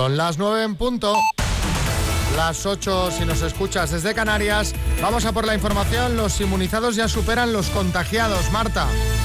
Son las 9 en punto. Las 8 si nos escuchas desde Canarias. Vamos a por la información. Los inmunizados ya superan los contagiados. Marta.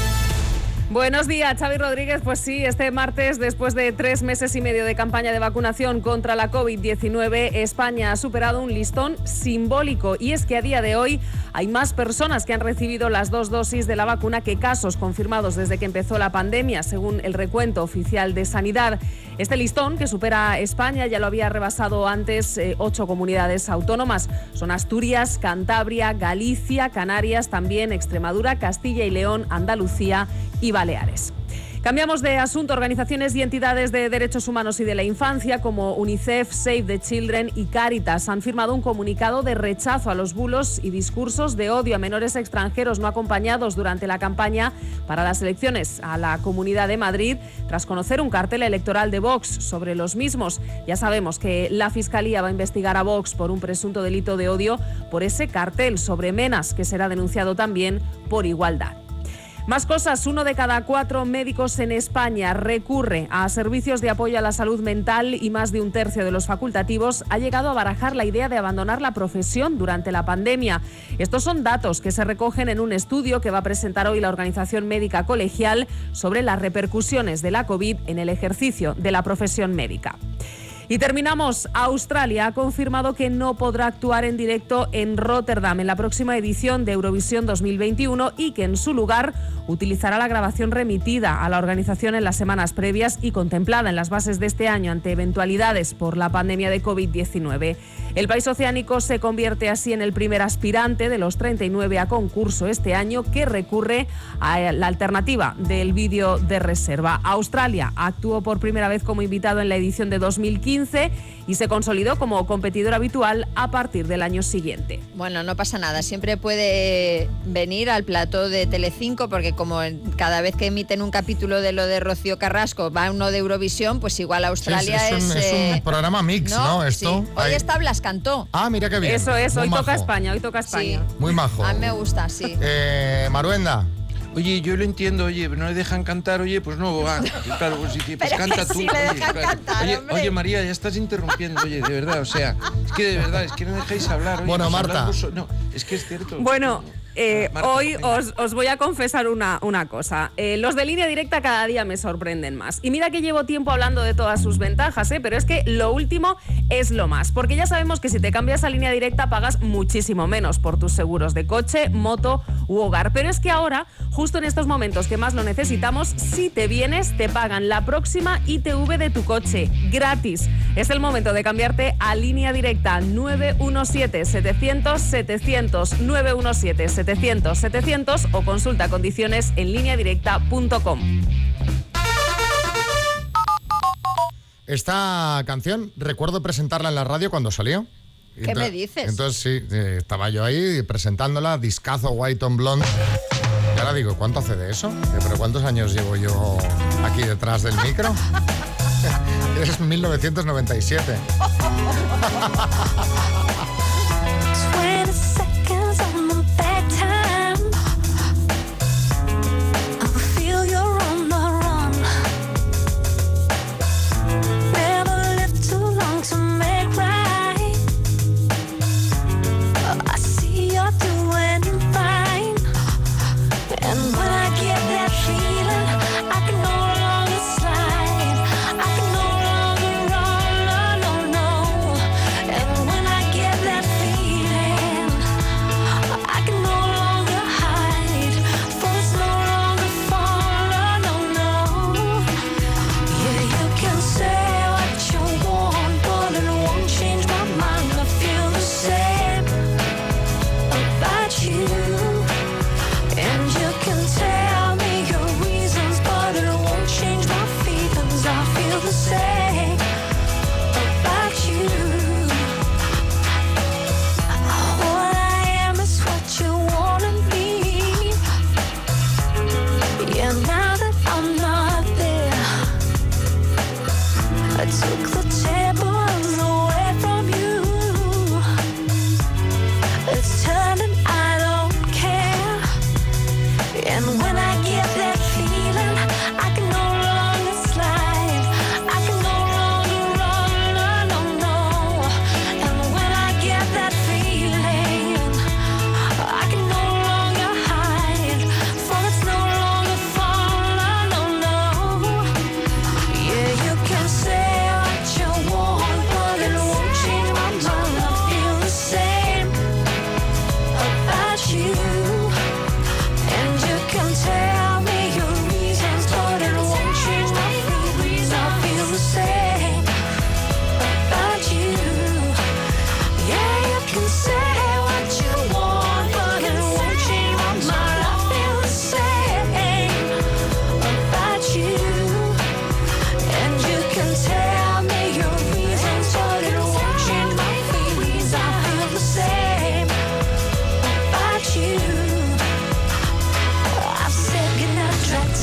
Buenos días, Xavi Rodríguez. Pues sí, este martes, después de 3 meses y medio de campaña de vacunación contra la COVID-19, España ha superado un listón simbólico. Y es que a día de hoy hay más personas que han recibido las 2 dosis de la vacuna que casos confirmados desde que empezó la pandemia, según el recuento oficial de Sanidad. Este listón, que supera a España, ya lo había rebasado antes 8 comunidades autónomas. Son Asturias, Cantabria, Galicia, Canarias, también Extremadura, Castilla y León, Andalucía y Baleares. Cambiamos de asunto. Organizaciones y entidades de derechos humanos y de la infancia como UNICEF, Save the Children y Cáritas han firmado un comunicado de rechazo a los bulos y discursos de odio a menores extranjeros no acompañados durante la campaña para las elecciones a la Comunidad de Madrid, tras conocer un cartel electoral de Vox sobre los mismos. Ya sabemos que la Fiscalía va a investigar a Vox por un presunto delito de odio por ese cartel sobre Menas, que será denunciado también por igualdad. Más cosas. 1 de cada 4 médicos en España recurre a servicios de apoyo a la salud mental y más de un tercio de los facultativos ha llegado a barajar la idea de abandonar la profesión durante la pandemia. Estos son datos que se recogen en un estudio que va a presentar hoy la Organización Médica Colegial sobre las repercusiones de la COVID en el ejercicio de la profesión médica. Y terminamos. Australia ha confirmado que no podrá actuar en directo en Rotterdam en la próxima edición de Eurovisión 2021 y que en su lugar utilizará la grabación remitida a la organización en las semanas previas y contemplada en las bases de este año ante eventualidades por la pandemia de COVID-19. El país oceánico se convierte así en el primer aspirante de los 39 a concurso este año que recurre a la alternativa del vídeo de reserva. Australia actuó por primera vez como invitado en la edición de 2015 y se consolidó como competidor habitual a partir del año siguiente. Bueno, no pasa nada, siempre puede venir al plató de Telecinco, porque como cada vez que emiten un capítulo de lo de Rocío Carrasco va uno de Eurovisión, pues igual Australia es un programa mix, ¿no? Esto. Sí. Hoy está Blas Cantó. Ah, mira qué bien. Eso es, muy hoy majo. toca España, hoy toca España. Sí. Muy majo. A mí me gusta, sí. Maruenda. Oye, yo lo entiendo, oye, no le dejan cantar, oye, pues no, va. Claro, pues, pues canta tú. Sí, le dejan cantar, oye, María, ya estás interrumpiendo, oye, de verdad, o sea, es que de verdad, es que no dejáis hablar. Oye, Bueno, pues Marta. No, es que es cierto. Bueno, Marta, hoy os voy a confesar una cosa. Los de Línea Directa cada día me sorprenden más. Y mira que llevo tiempo hablando de todas sus ventajas, pero es que lo último es lo más. Porque ya sabemos que si te cambias a Línea Directa pagas muchísimo menos por tus seguros de coche, moto u hogar. Pero es que ahora, justo en estos momentos que más lo necesitamos, si te vienes, te pagan la próxima ITV de tu coche, gratis. Es el momento de cambiarte a Línea Directa. 917-700-700, 917-700-700 o consulta condiciones en lineadirecta.com. Esta canción, recuerdo presentarla en la radio cuando salió. ¿Qué me dices? Entonces sí, estaba yo ahí presentándola, discazo White on Blonde. Y ahora digo, ¿cuánto hace de eso? ¿Pero cuántos años llevo yo aquí detrás del micro? Es 1997. I can no longer run, no, no, no. And when I get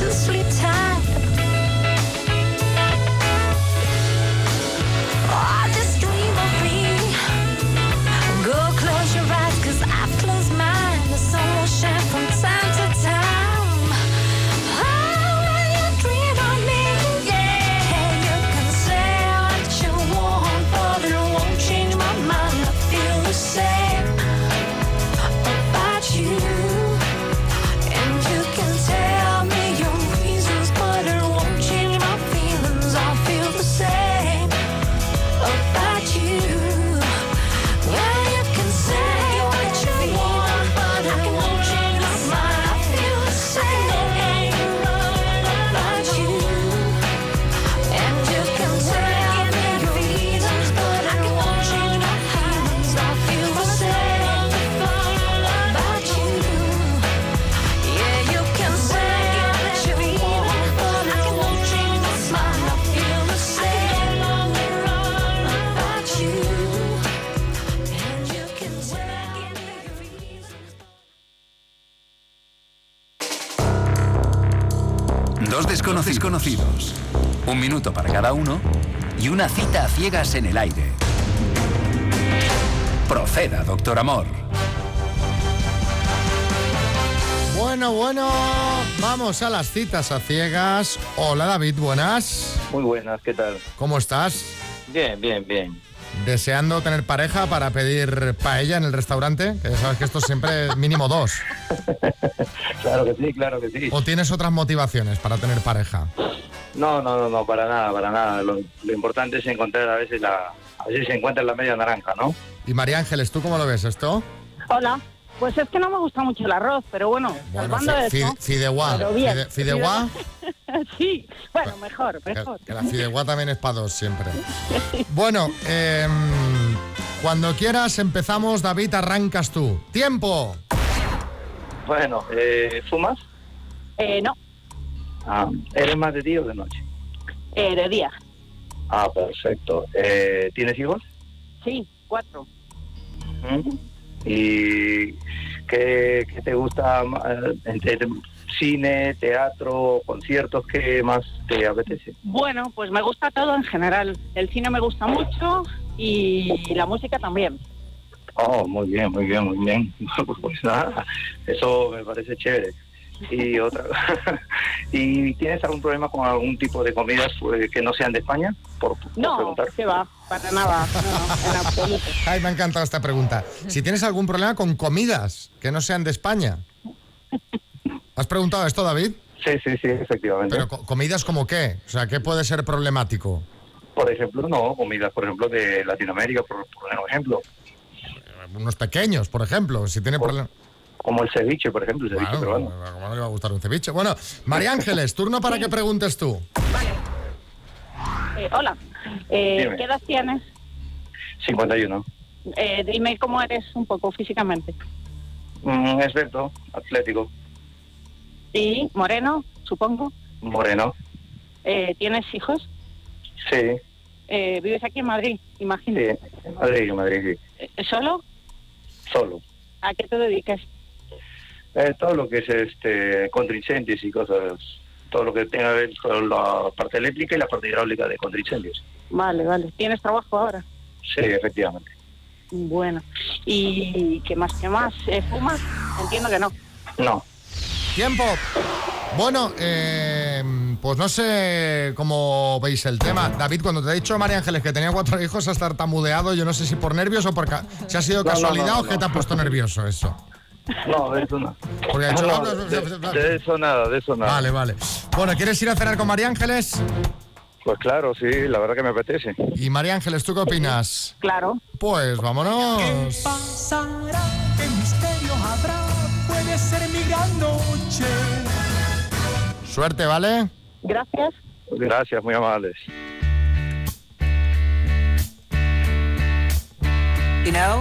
to sleep tight. Oh, just dream of me. Go close your eyes, 'cause I've closed mine. The sun will shine from time to time. Oh, when you dream of me, yeah, you can say what you want, but it won't change my mind. I feel the same about you. And you can tell me your reasons, but it won't change my feelings. I feel the same about you. Well, you can say what you want, but it won't change my mind. I feel the same about you. And you can tell me your reasons, but it won't change my feelings. I feel the same about you. Yeah, you can say what you want, but it won't change my mind. I feel the same about you. And you can tell me your reasons. Dos desconocidos. Un minuto para cada uno y una cita a ciegas en el aire. Proceda, doctor Amor. Bueno, vamos a las citas a ciegas. Hola David, buenas. Muy buenas, ¿qué tal? ¿Cómo estás? Bien. ¿Deseando tener pareja para pedir paella en el restaurante? Que ya sabes que esto siempre es mínimo 2. Claro que sí. ¿O tienes otras motivaciones para tener pareja? No, para nada. Lo importante es encontrar a veces se encuentra la media naranja, ¿no? Y María Ángeles, ¿tú cómo lo ves esto? Hola. Pues es que no me gusta mucho el arroz, pero bueno, salvando eso. Fideuá. Pero bien. ¿Fideuá? Sí, bueno, mejor. Que la fideuá también es para 2 siempre. Bueno, cuando quieras empezamos, David, arrancas tú. ¡Tiempo! Bueno, ¿fumas? No, ¿Eres más de día o de noche? de día. Perfecto. ¿Tienes hijos? Sí, 4. ¿Y qué te gusta entre cine, teatro, conciertos? ¿Qué más te apetece? Bueno, pues me gusta todo en general. El cine me gusta mucho y la música también. Oh, muy bien. Pues nada, eso me parece chévere. Y otra, ¿y tienes algún problema con algún tipo de comidas que no sean de España? Por No, preguntar. que va, para nada, no, en absoluto. Ay, me ha encantado esta pregunta. Si tienes algún problema con comidas que no sean de España. ¿Has preguntado esto, David? Sí, efectivamente. ¿Pero comidas como qué? O sea, ¿qué puede ser problemático? Por ejemplo, comidas, por ejemplo, de Latinoamérica, por poner un ejemplo. Unos pequeños, por ejemplo, si tiene problemas. Como el ceviche, por ejemplo, el ceviche peruano. ¿Cómo no le va a gustar un ceviche? Bueno, María Ángeles, turno para que preguntes tú. Hola, Dime. ¿qué edad tienes? 51. Dime cómo eres un poco físicamente. Experto, atlético, Y moreno, supongo. moreno. ¿Tienes hijos? Sí, ¿Vives aquí en Madrid, imagino? sí, en Madrid, sí. ¿Solo? Solo. ¿A qué te dedicas? Todo lo que es contraincendios y cosas, todo lo que tenga que ver con la parte eléctrica y la parte hidráulica de contraincendios. Vale. ¿Tienes trabajo ahora? Sí, efectivamente. Bueno. ¿Y qué más? ¿Fumas? Entiendo que no. No. ¡Tiempo! Bueno, pues no sé cómo veis el tema. David, cuando te he dicho, María Ángeles, que tenía 4 hijos, has tartamudeado. Yo no sé si por nervios o por si ha sido casualidad o que te ha puesto nervioso eso. No, de eso no. Porque ha dicho, De eso nada. Vale. Bueno, ¿quieres ir a cenar con María Ángeles? Pues claro, sí, la verdad que me apetece. Y María Ángeles, ¿tú qué opinas? Claro. Pues vámonos. ¿Qué pasará? ¿Qué misterio habrá? Puede ser mi gran noche. Suerte, ¿vale? Gracias. Gracias, muy amables. You know,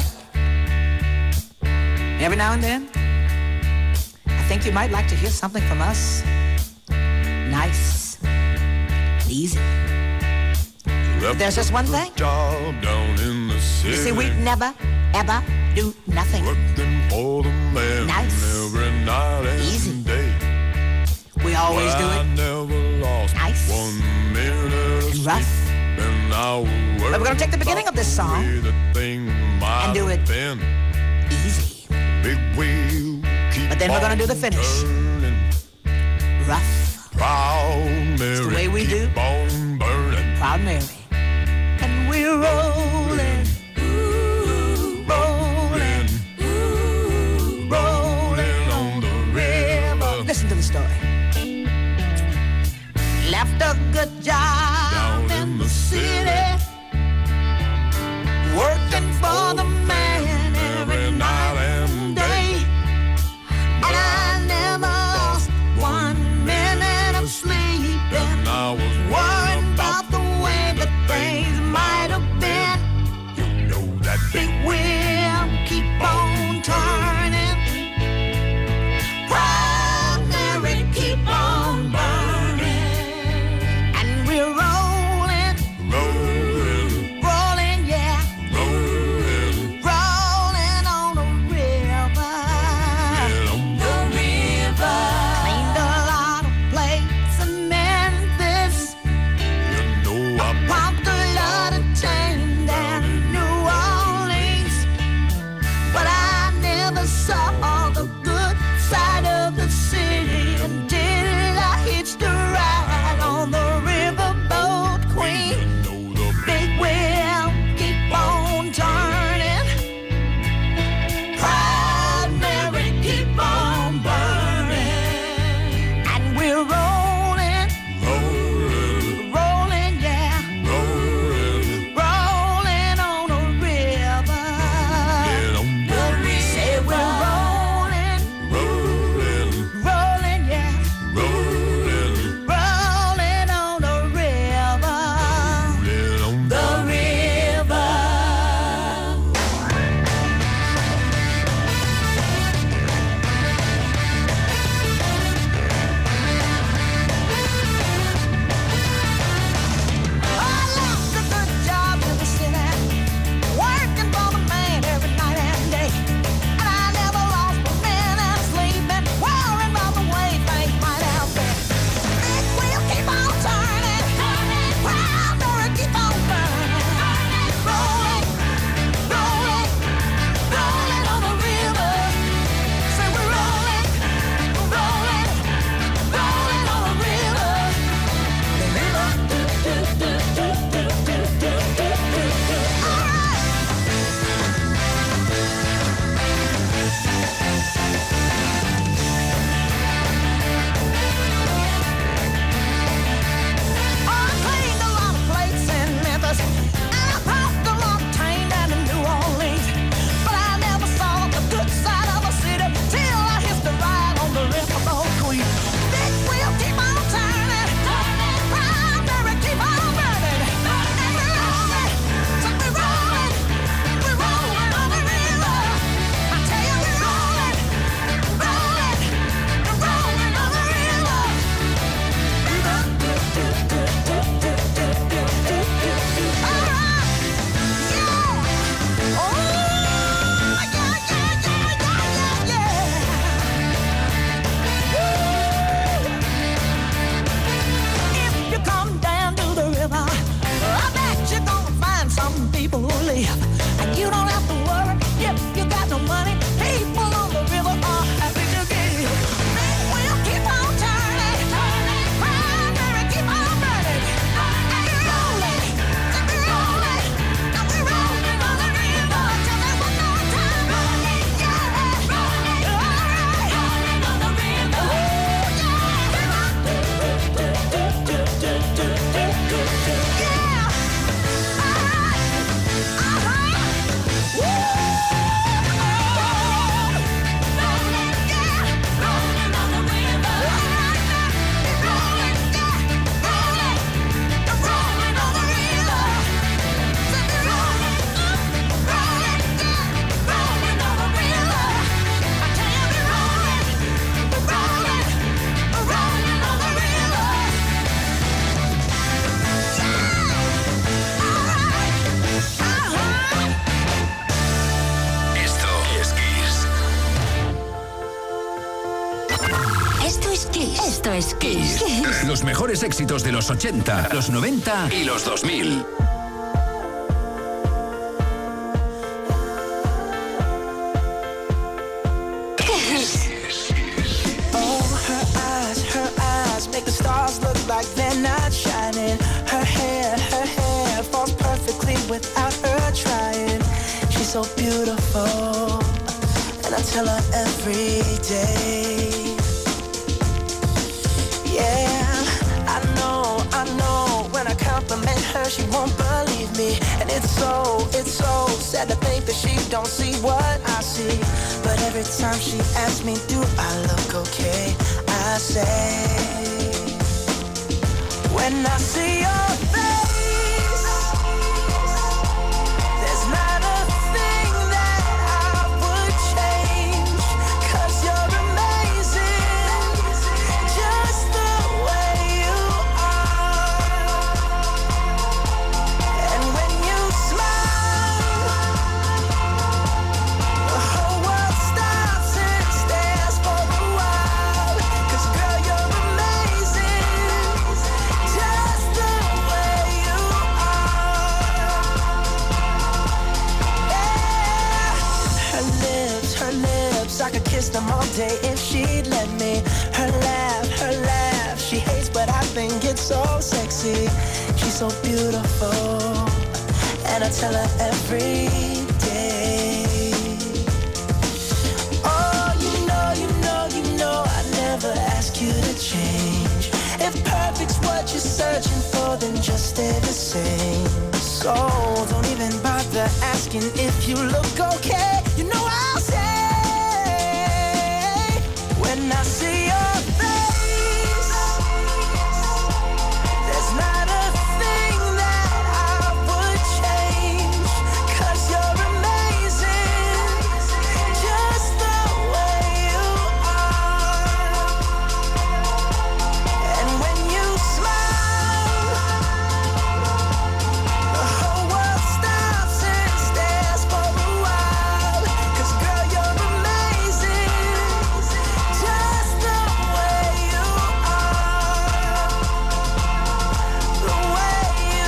every now and then, I think you might like to hear something from us. Nice, easy. But there's just one thing. You see, we never, ever do nothing. Nice, easy. We we always do it. Nice. And rough. But we're gonna take the beginning of this song and do it easy. But then we're gonna do the finish. Rough. It's the way we do. Proud Mary. And we're rolling. Rolling. Rolling on the river. Listen to the story. Left a good job in the city, working for the man every night and day. And I never lost 1 minute of sleep. And I was worried about the way that things might have been. You know that big wheel keep on turning. Proud Mary, keep on burning. And we're rolling, rolling, yeah, rolling on the river. The river. Cleaned a lot of plates in Memphis. Esto es Kiss. Los mejores éxitos de los 80, los 90 y los 2000. Make the stars look like they're not shining. Her hair falls perfectly without her trying. She's so beautiful, and I tell her every day. Yeah, I know, when I compliment her, she won't believe me. And it's so sad to think that she don't see what I see. But every time she asks me, do I look okay? I say, when I see your face, there's not a thing that I would change, 'cause you're amazing, just the way you are. And when you smile, the whole world stops and stares for a while, 'cause girl, you're amazing, just the way you are. Yeah. Her lips, I could kiss them all day if she'd let me. Her laugh, she hates but I think it's so sexy. She's so beautiful, and I tell her every day. Oh, you know, I never ask you to change. If perfect's what you're searching for, then just stay the same. So don't even bother asking if you look okay. You know I'll say, when I see your face, there's not a thing that I would change, 'cause you're amazing, just the way you are. And when you smile, the whole world stops and stares for a while, 'cause girl, you're amazing, just the way you are. The way you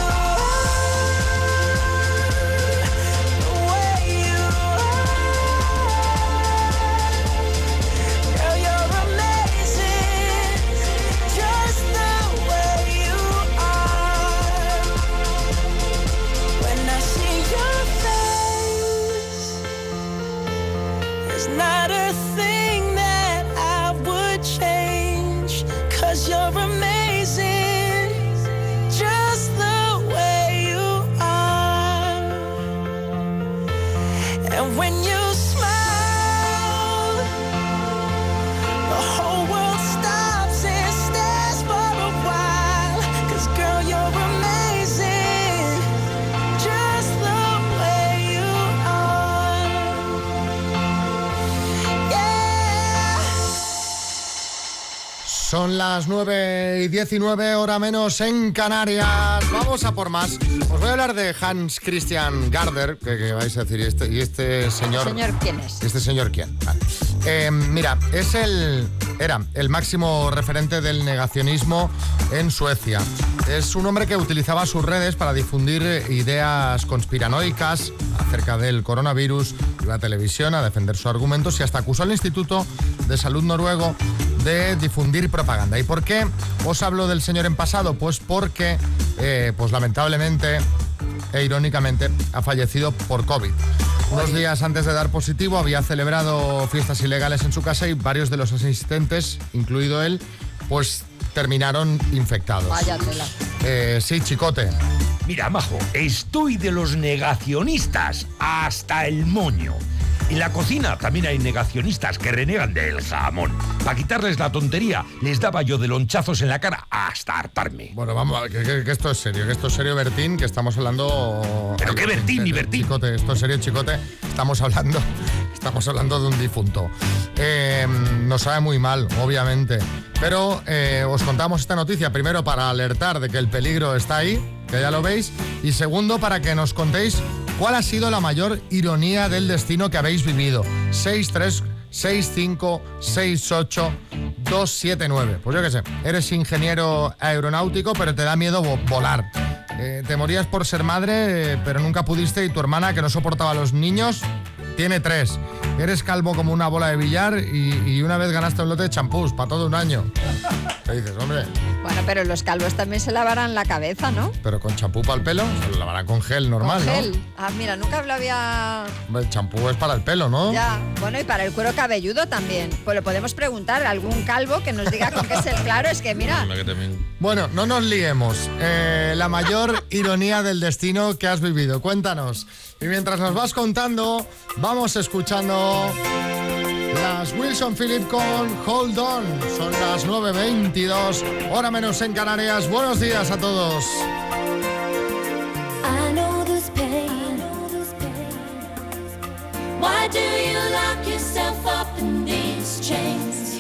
are. Girl, you're amazing, just the way you are. When I see your face, there's not a thing that I would change, 'cause you're amazing, just the way you are. And when you smile, the whole world stops and stares for a while, 'cause girl, you're amazing, just the way you are. Yeah. Son las 9:19, hora menos en Canarias. Vamos a por más. Os voy a hablar de Hans Christian Gärtner, que vais a decir, ¿y este señor? ¿Señor quién es? ¿Este señor quién? Vale. Mira, era el máximo referente del negacionismo en Suecia. Es un hombre que utilizaba sus redes para difundir ideas conspiranoicas acerca del coronavirus, iba a televisión a defender sus argumentos y hasta acusó al Instituto de Salud noruego de difundir propaganda. ¿Y por qué os hablo del señor en pasado? Pues porque, pues lamentablemente e irónicamente, ha fallecido por COVID. Unos días antes de dar positivo había celebrado fiestas ilegales en su casa y varios de los asistentes, incluido él, pues terminaron infectados. Vaya tela. Sí, Chicote. Mira, Majo, estoy de los negacionistas hasta el moño. En la cocina también hay negacionistas que renegan del jamón. Para quitarles la tontería, les daba yo de lonchazos en la cara hasta hartarme. Bueno, vamos, que esto es serio, Bertín, que estamos hablando... ¿Pero qué Bertín ni Bertín? Chicote, esto es serio, Chicote, estamos hablando de un difunto. Nos sabe muy mal, obviamente, pero os contamos esta noticia, primero para alertar de que el peligro está ahí, que ya lo veis, y segundo para que nos contéis cuál ha sido la mayor ironía del destino que habéis vivido. 636568279. 608-712-658-279. Pues yo qué sé, eres ingeniero aeronáutico, pero te da miedo volar. Te morías por ser madre, pero nunca pudiste, y tu hermana, que no soportaba a los niños, tiene 3. Eres calvo como una bola de billar y una vez ganaste un lote de champús para todo un año. ¿Qué dices, hombre? Bueno, pero los calvos también se lavarán la cabeza, ¿no? Pero con champú para el pelo, se lo lavarán con gel normal, Con gel. ¿no? Ah, mira, nunca lo había... El champú es para el pelo, ¿no? Ya, bueno, y para el cuero cabelludo también. Pues lo podemos preguntar a algún calvo que nos diga con qué es el claro. Es que mira... Bueno, no nos liemos. La mayor ironía del destino que has vivido. Cuéntanos. Y mientras nos vas contando, vamos escuchando las Wilson Phillip con Hold On. Son las 9:22, hora menos en Canarias. Buenos días a todos. I know this pain. Why do you lock yourself up in these chains?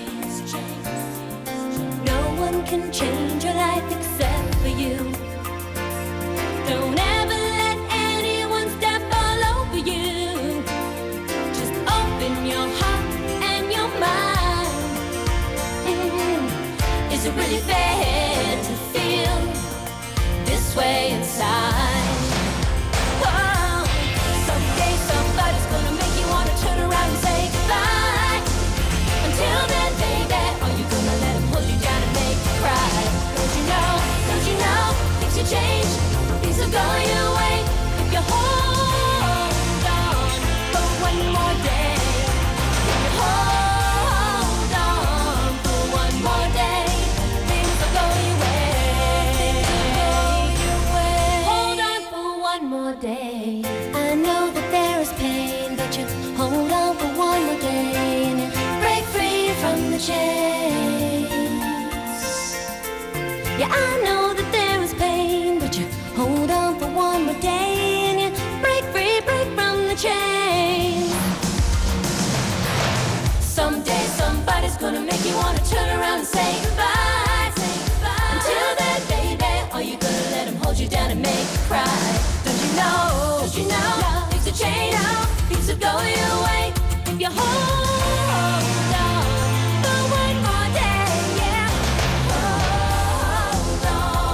No one can change your life except for you. Don't ever let anyone step all over you. Just open your heart and your mind. Is it really fair to feel this way inside? Whoa. Someday somebody's gonna make you wanna turn around and say goodbye. Until then, baby, are you gonna let him hold you down and make you cry? Don't you know, things will change, things will go your way if you hold on for one more day. If you hold on for one more day, things will go your way. Hold on for one more day. I know that there is pain, but you hold on for one more day and you break free from the chains. Yeah, I know that there is pain, but you hold on for one more day and you break free, break from the chains. Someday somebody's gonna make you wanna turn around and say goodbye. Until then, baby, are you gonna let him hold you down and make you cry? Don't you know, things will change, things will go your way if you hold on for one more day, yeah. Hold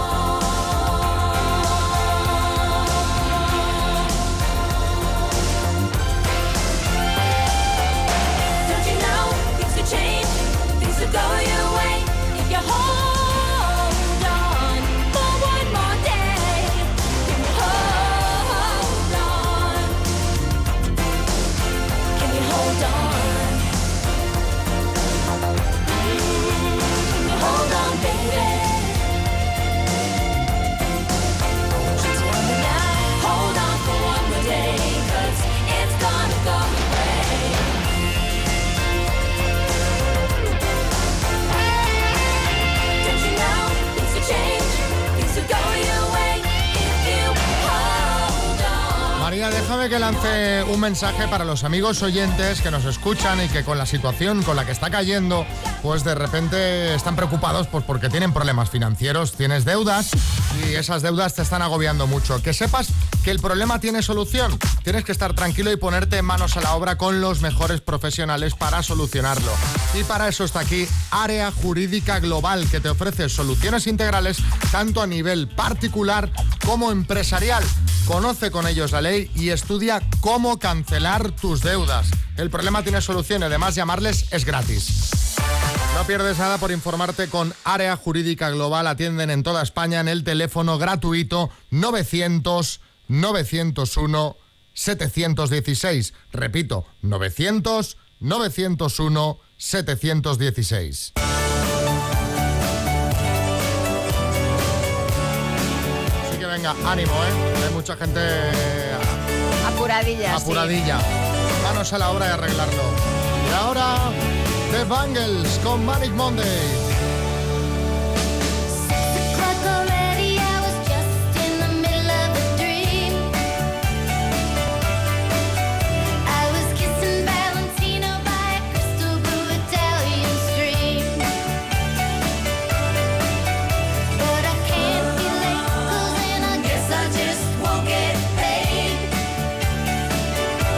on. Don't you know, things will change, things will go your way if you hold on for one more day. Can you hold on? Can you hold on? Can you hold on, baby? Just one night, hold on for one more day, 'cause it's gonna go your way. Don't you know, things will change, things will go your way if you hold on. María, déjame que lance un mensaje para los amigos oyentes que nos escuchan y que con la situación con la que está cayendo, pues de repente están preocupados pues porque tienen problemas financieros, tienes deudas y esas deudas te están agobiando mucho. Que sepas que el problema tiene solución. Tienes que estar tranquilo y ponerte manos a la obra con los mejores profesionales para solucionarlo. Y para eso está aquí Área Jurídica Global, que te ofrece soluciones integrales tanto a nivel particular como empresarial. Conoce con ellos la ley y estudia cómo cancelar tus deudas. El problema tiene solución y además llamarles es gratis. No pierdes nada por informarte con Área Jurídica Global. Atienden en toda España en el teléfono gratuito 900-901-716. Repito, 900-901-716. Así que venga, ánimo, ¿eh? Hay mucha gente Apuradilla. apuradilla. Manos a la obra de arreglarlo. Y ahora, The Bangles con Manic Monday.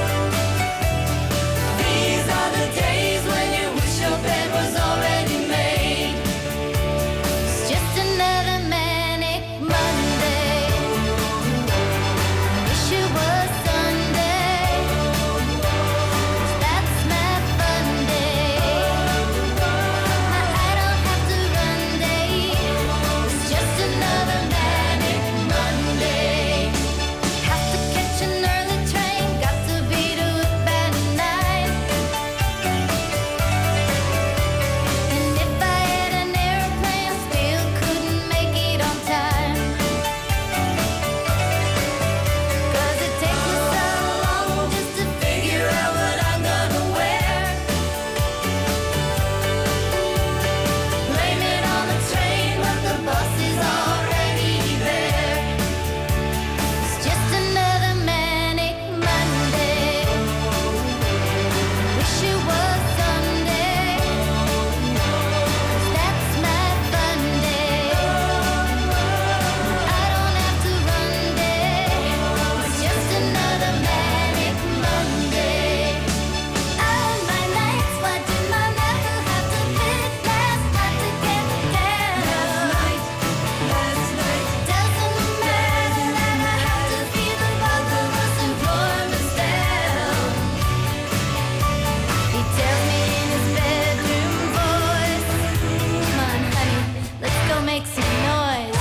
These are the days when you wish your bed was already made. massive noise.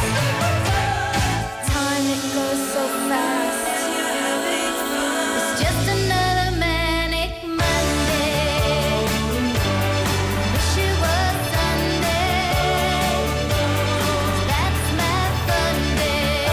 Time it goes so fast. It's just another manic Monday. Wish it was Sunday. That's my fun day.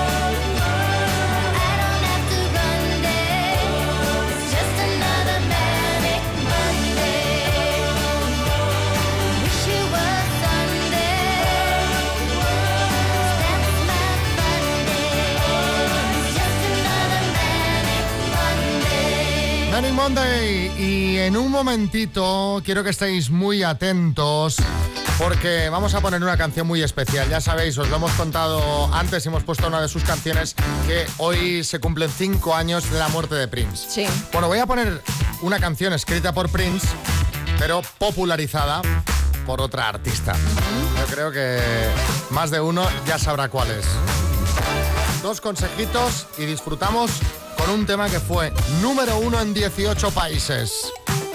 I don't have to run day. It's just another manic Monday. Wish it was Sunday. That's my fun day. It's just another manic Monday. Manic Monday. Y en un momentito quiero que estéis muy atentos porque vamos a poner una canción muy especial. Ya sabéis, os lo hemos contado antes y hemos puesto una de sus canciones que hoy se cumplen 5 años de la muerte de Prince. Sí. Bueno, voy a poner una canción escrita por Prince, pero popularizada por otra artista. Yo creo que más de uno ya sabrá cuál es. 2 consejitos y disfrutamos con un tema que fue número 1 en 18 países.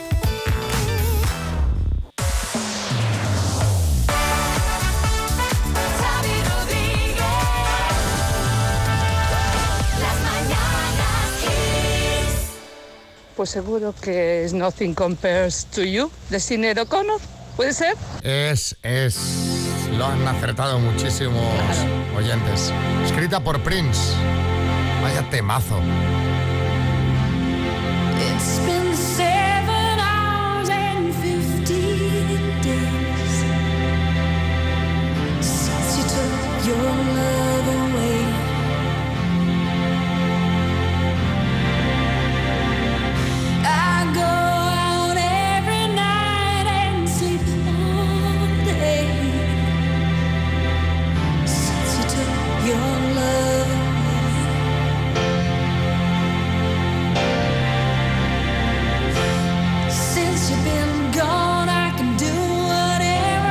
Xavi Rodríguez. Las mañanas Kiss. Pues seguro que es Nothing Compares to You, de Sinéad O'Connor. ¿Puede ser? Es. Lo han acertado muchísimos oyentes. Escrita por Prince. Vaya temazo. It's been 7 hours and 15 days since you took your love away. I go out every night and sleep all day since you took your love away. Since you've been gone, I can do whatever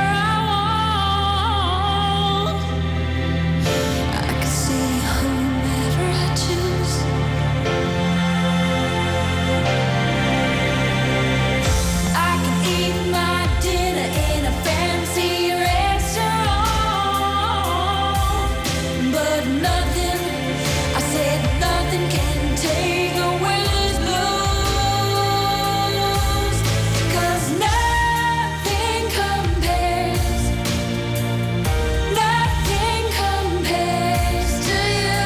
I want. I can see whomever I choose. I can eat my dinner in a fancy restaurant, but nothing, I said nothing can take away this blues. 'Cause nothing compares to you.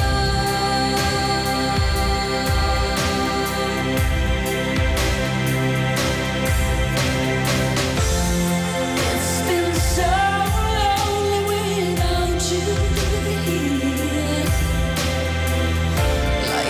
It's been so lonely without you here. Like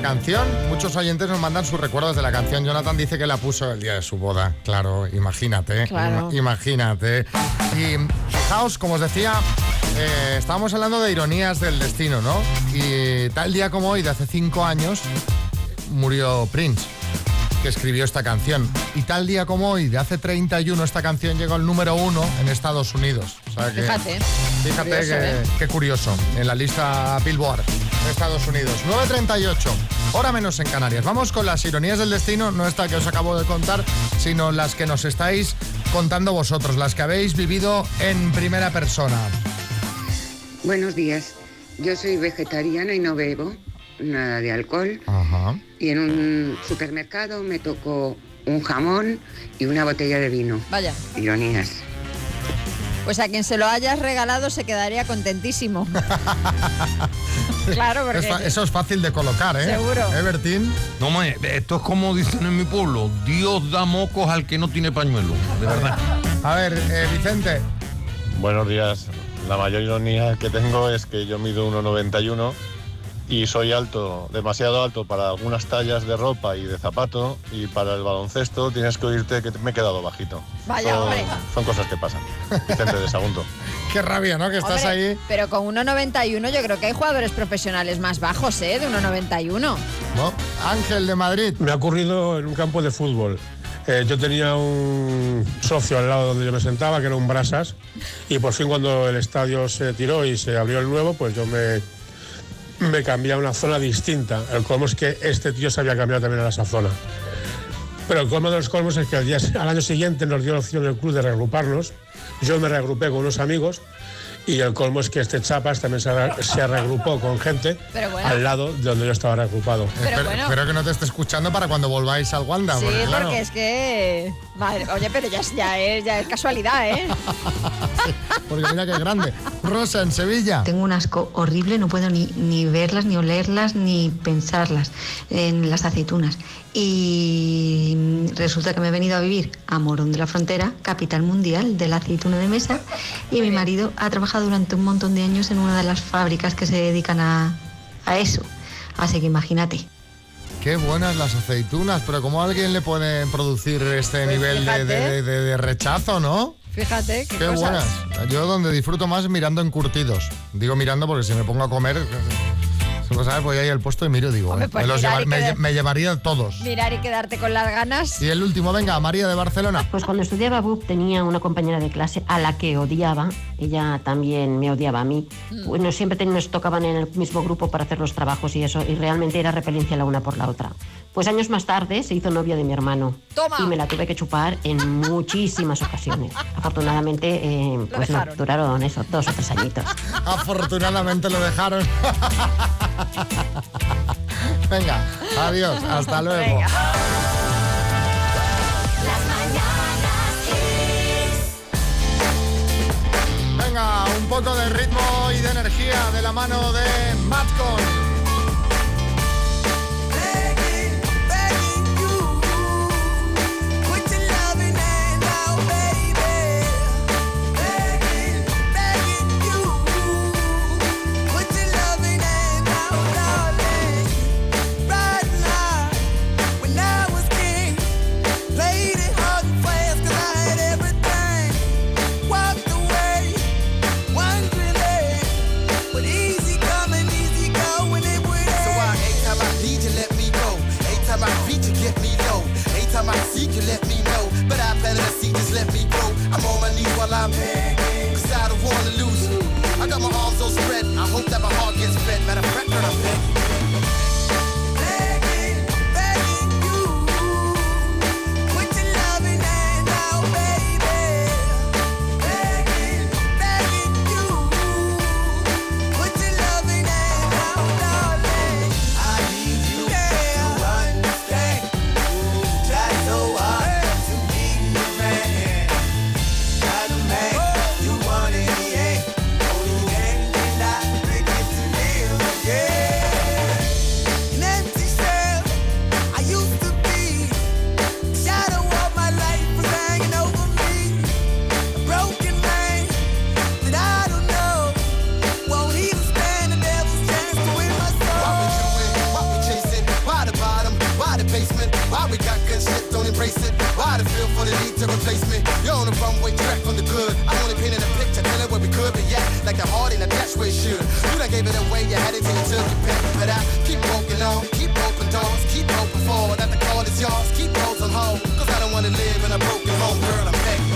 canción. Muchos oyentes nos mandan sus recuerdos de la canción. Jonathan dice que la puso el día de su boda. Claro, imagínate. Claro. Imagínate. Y fijaos, como os decía, estábamos hablando de ironías del destino, ¿no? Y tal día como hoy, de hace 5 años, murió Prince, que escribió esta canción. Y tal día como hoy, de hace 31, esta canción llegó al número 1 en Estados Unidos. O sea que, Fíjate curioso, qué curioso, en la lista Billboard de Estados Unidos. 9:38, hora menos en Canarias. Vamos con las ironías del destino, no esta que os acabo de contar, sino las que nos estáis contando vosotros, las que habéis vivido en primera persona. Buenos días, yo soy vegetariana y no bebo nada de alcohol. Ajá. Y en un supermercado me tocó un jamón y una botella de vino. Vaya. Ironías. Pues a quien se lo hayas regalado se quedaría contentísimo. Claro, porque... Eso es fácil de colocar, ¿eh? Seguro. Bertín? No, esto es como dicen en mi pueblo, Dios da mocos al que no tiene pañuelo, de verdad. A ver, Vicente. Buenos días. La mayor ironía que tengo es que yo mido 1,91 y soy alto, demasiado alto para algunas tallas de ropa y de zapato, y para el baloncesto tienes que oírte que me he quedado bajito. Vaya, hombre. Son cosas que pasan. Vicente de Sagunto. Qué rabia, ¿no? Que estás ahí. Pero con 1,91 yo creo que hay jugadores profesionales más bajos, ¿eh? De 1,91. ¿No? Ángel de Madrid. Me ha ocurrido en un campo de fútbol. Yo tenía un socio al lado donde yo me sentaba, que era un Brasas, y por fin cuando el estadio se tiró y se abrió el nuevo, pues yo me cambié a una zona distinta. El colmo es que este tío se había cambiado también a esa zona. Pero el colmo de los colmos es que al año siguiente nos dio la opción del club de reagruparnos. Yo me reagrupé con unos amigos, y el colmo es que este Chapas también se reagrupó con gente al lado de donde yo estaba reagrupado. Espero que no te esté escuchando para cuando volváis al Wanda. Sí, porque claro, es que... Vale, oye, pero ya es casualidad, ¿eh? Sí, porque mira qué grande. Rosa, en Sevilla. Tengo un asco horrible, no puedo ni verlas, ni olerlas, ni pensarlas, en las aceitunas. Y resulta que me he venido a vivir a Morón de la Frontera, capital mundial de la aceituna de mesa, y mi marido ha trabajado durante un montón de años en una de las fábricas que se dedican a eso. Así que imagínate. Qué buenas las aceitunas, pero ¿cómo a alguien le puede producir este nivel de rechazo, no? Fíjate, qué buenas. Yo donde disfruto más es mirando encurtidos. Digo mirando porque si me pongo a comer, ¿sabes? Voy ahí al puesto y miro, digo, hombre, pues me llevaría todos. Mirar y quedarte con las ganas. Y el último, venga, María de Barcelona. Pues cuando estudiaba BUP tenía una compañera de clase a la que odiaba, ella también me odiaba a mí. Bueno, siempre nos tocaban en el mismo grupo para hacer los trabajos y eso, y realmente era repelencia la una por la otra. Pues años más tarde se hizo novia de mi hermano. ¡Toma! Y me la tuve que chupar en muchísimas ocasiones. Afortunadamente, pues no, duraron eso, 2 o 3 añitos. Afortunadamente lo dejaron. Venga, adiós, hasta luego. Venga. Venga, un poco de ritmo y de energía de la mano de Matcon. Time I seek you, let me know. But I better see, just let me go. I'm on my knees while I'm begging, cause I don't wanna lose you. I got my arms so spread, I hope that my heart gets fed. Matter of fact, girl, I'm begging. Yeah. basement. Why we got good shit, don't embrace it. Why the feel for the need to replace me? You're on the runway track from the good. I only painted a picture, tell it where we could be at. Like the heart in a dash where it should. You done gave it away, you had it till you took your pick. But I keep walking on, keep open doors, keep open for that the call is yours. Keep those on hold, cause I don't wanna live in a broken home, girl, I'm begging.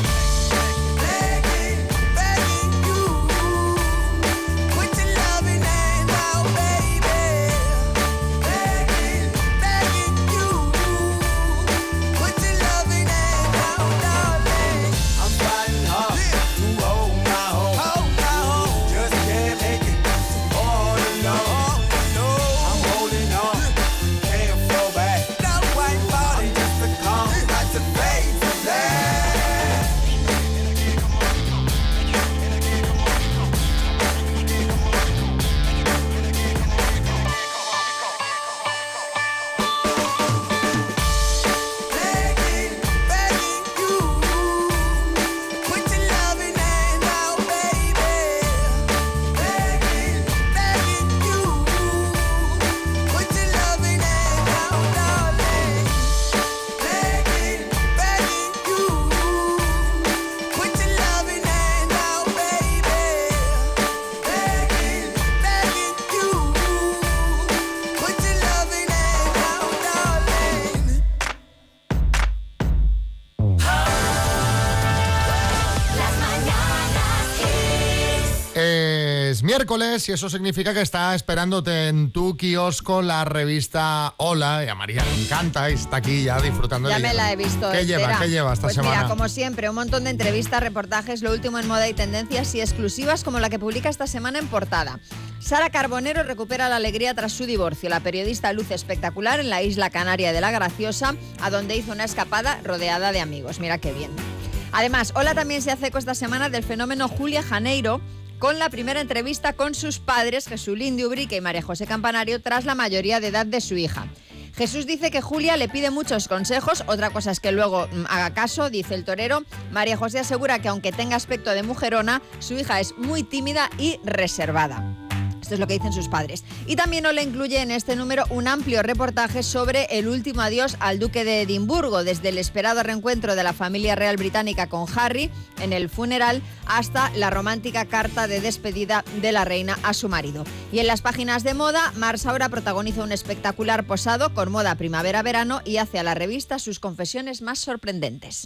Miércoles, y eso significa que está esperándote en tu kiosco la revista Hola, y a María le encanta y está aquí ya disfrutando de Ya ella. me la he visto. ¿Qué lleva esta pues semana? Mira, como siempre, un montón de entrevistas, reportajes, lo último en moda y tendencias y exclusivas como la que publica esta semana en portada. Sara Carbonero recupera la alegría tras su divorcio. La periodista luce espectacular en la isla canaria de La Graciosa, a donde hizo una escapada rodeada de amigos. Mira qué bien. Además, Hola también se hace eco esta semana del fenómeno Julia Janeiro, con la primera entrevista con sus padres, Jesulín de Ubrique y María José Campanario, tras la mayoría de edad de su hija. Jesús dice que Julia le pide muchos consejos, otra cosa es que luego haga caso, dice el torero. María José asegura que aunque tenga aspecto de mujerona, su hija es muy tímida y reservada. Esto es lo que dicen sus padres. Y también Hola incluye en este número un amplio reportaje sobre el último adiós al duque de Edimburgo, desde el esperado reencuentro de la familia real británica con Harry en el funeral hasta la romántica carta de despedida de la reina a su marido. Y en las páginas de moda, Mar Saura protagoniza un espectacular posado con moda primavera-verano y hace a la revista sus confesiones más sorprendentes.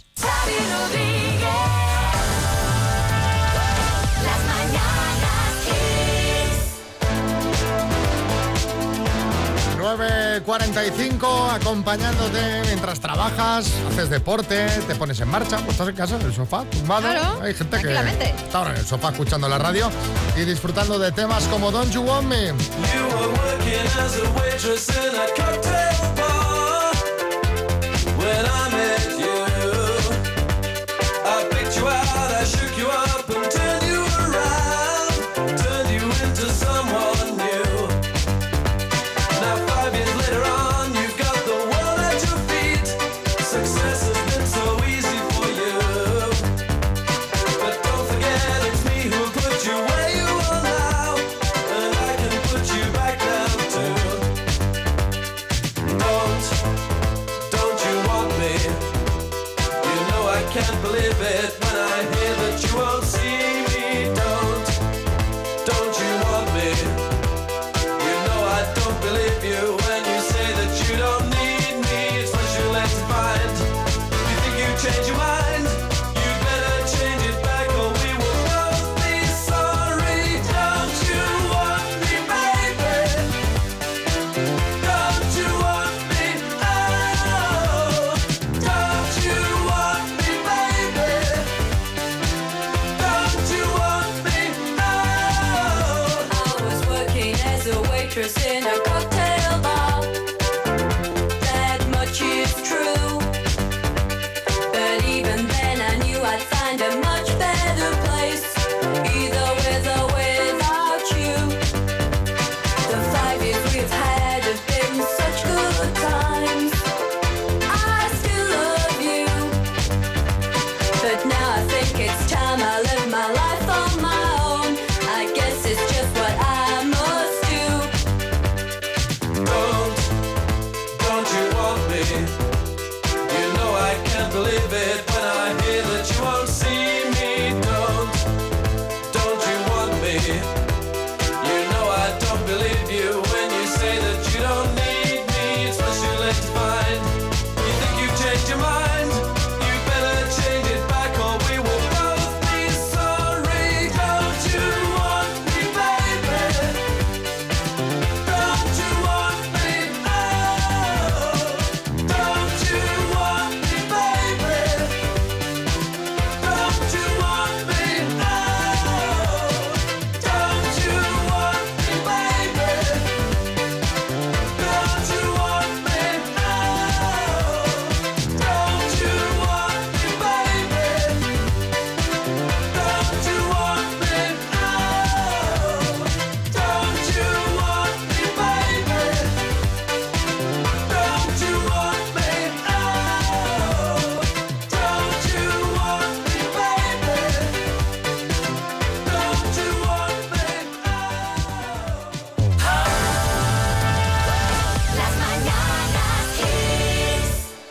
9:45, acompañándote mientras trabajas, haces deporte, te pones en marcha, pues estás en casa, en el sofá, tumbado. Claro, hay gente que está ahora en el sofá escuchando la radio y disfrutando de temas como Don't You Want Me. In a cocktail bar, that much is true. But even then I knew I'd find a much better place, either with or without you. The 5 years we've had have been such good times. I still love you, but now I think it's time I live my life on my own. I guess it's just what I must do. You know I can't believe it when I hear that you won't see me. Don't you want me? You know I don't believe you when you say that you don't need me. It's much too late to find. You think you've changed your mind? You better change it back or we will both be sorry. Don't you want me, baby? Don't you want me? Oh, don't you want me, baby? Don't you want me? Oh, don't you want me, baby? Don't you want me? Oh, don't you want me, baby? Don't you want me? Oh, don't you want me, baby? Don't you want me? Oh, don't you want me, baby? Don't you want me? Las mañanas Kiss.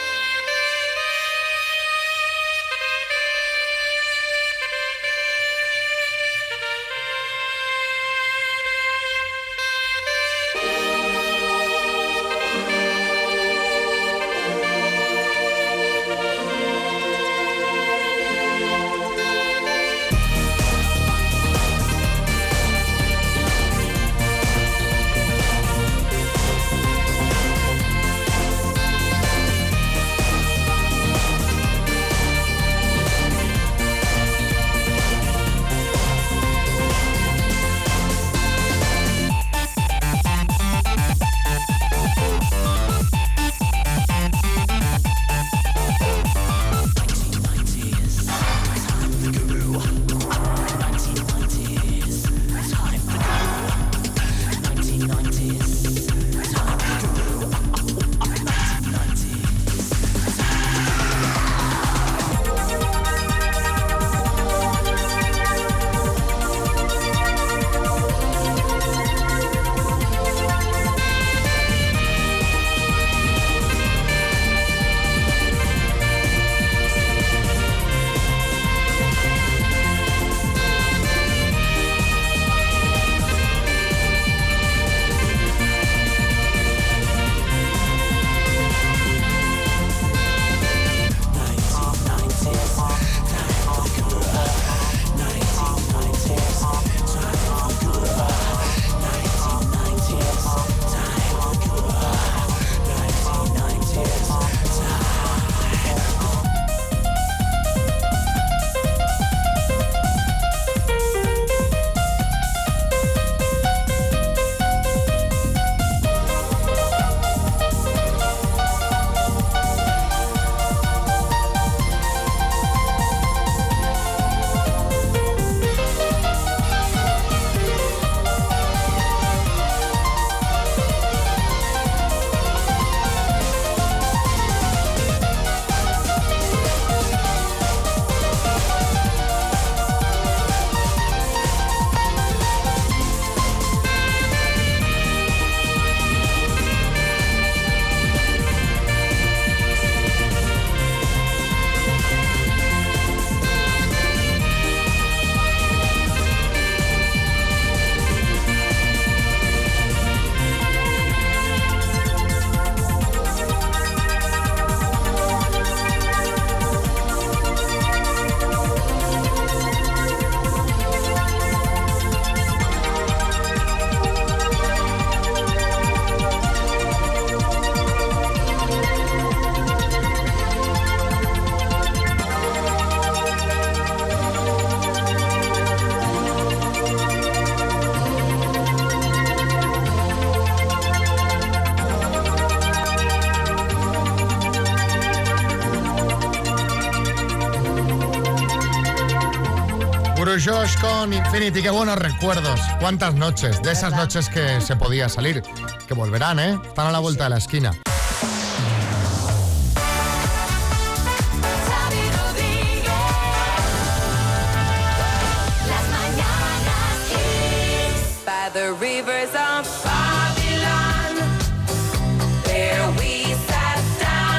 Josh con Infinity, qué buenos recuerdos. Cuántas noches, de esas noches que se podía salir, que volverán, ¿eh? Están a la vuelta de la esquina. By the rivers of Babylon, there we sat down.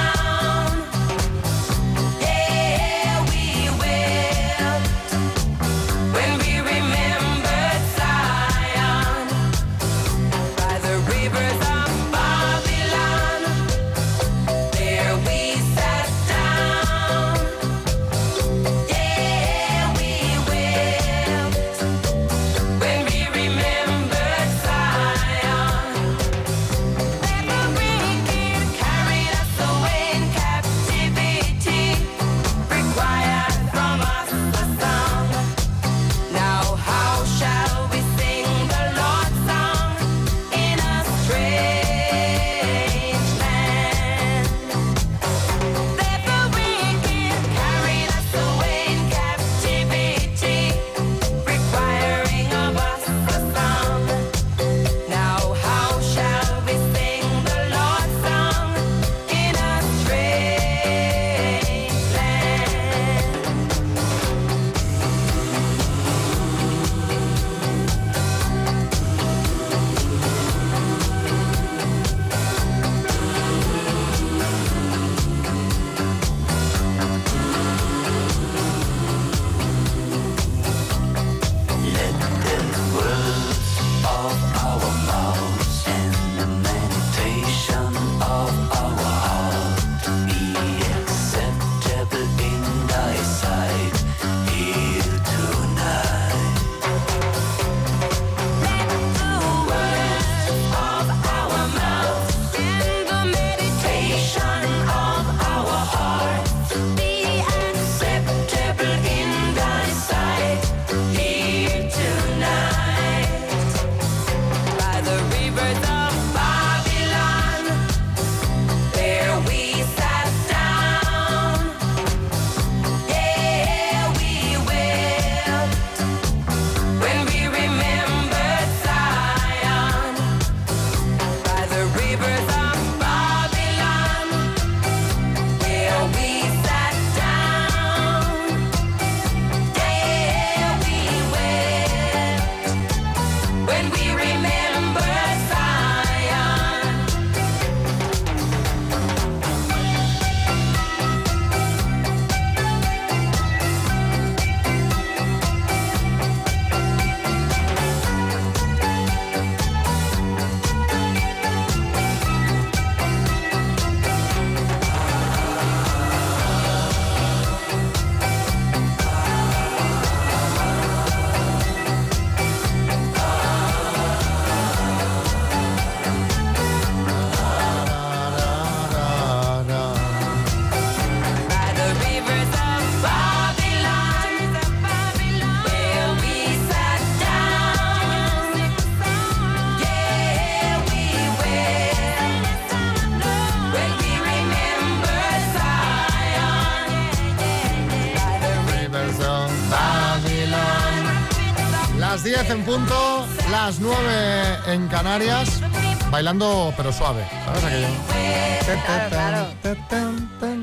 Las 10 en punto, las 9 en Canarias, bailando pero suave, ¿sabes aquello? Claro, claro.